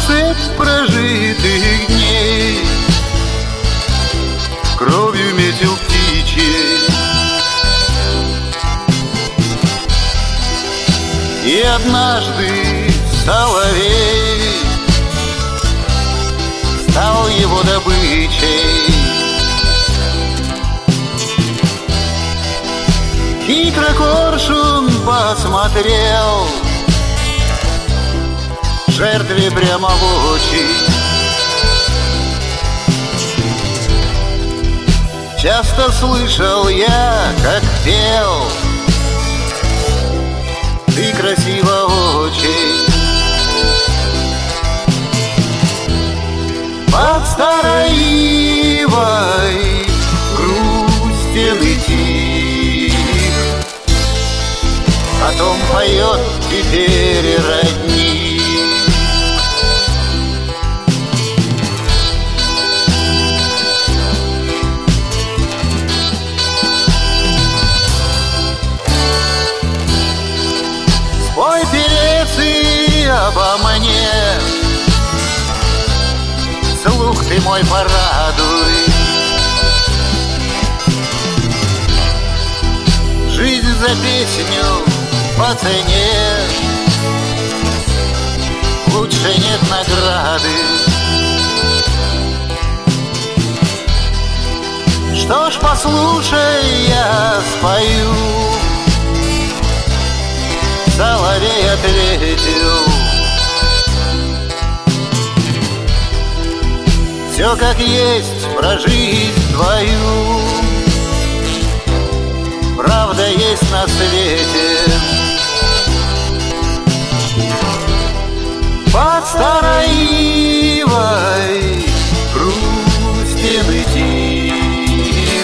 цепь прожитых дней, кровью метел птичьей. И однажды соловей стал его добычей. Хитро коршун посмотрел жертве прямо в очи. Часто слышал я, как пел: ты красива очень. Под старой ивой грустен и тих, о том поет теперь родник. Спой, певец, и обо мне, слух ты мой порадуй. Жизнь за песню по цене, лучше нет награды. Что ж, послушай, я спою. Соловей ответил: все как есть про жизнь твою, правда есть на свете. Под старой ивой грустен и тих,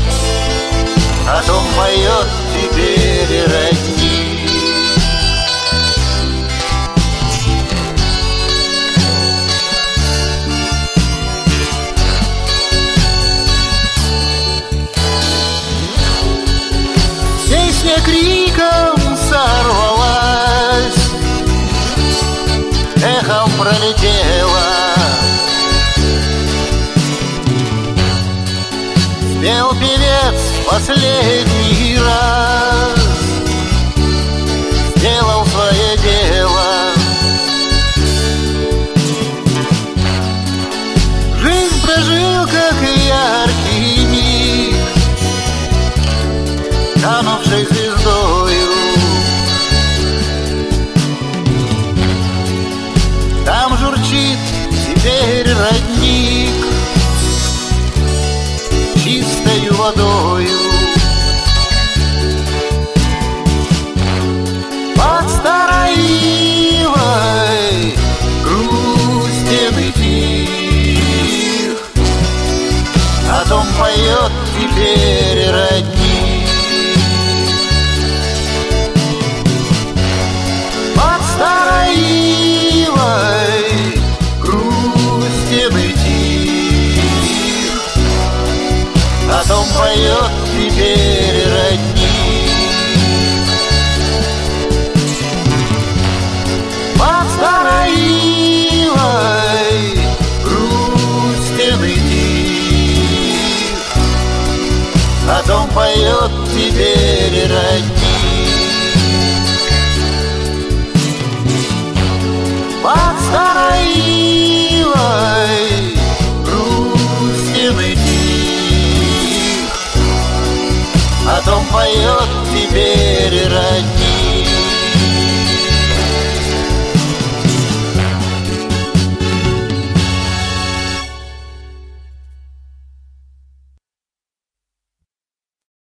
о том поет теперь родник. Песня криком сорвалась, эхом пролетела. Спел певец последний раз, сделал свое дело. Жизнь прожил, как яркий миг, канувшей звездою. Там журчит теперь родник чистою водою. Под старой ивой грустен и тих, о том поет теперь родник. Под старой ивой грустен и тих, о том поет теперь родник. Под старой ивой грустен и тих, о том поет теперь родник. Под старой ивой грустен и тих, о том поет теперь родник.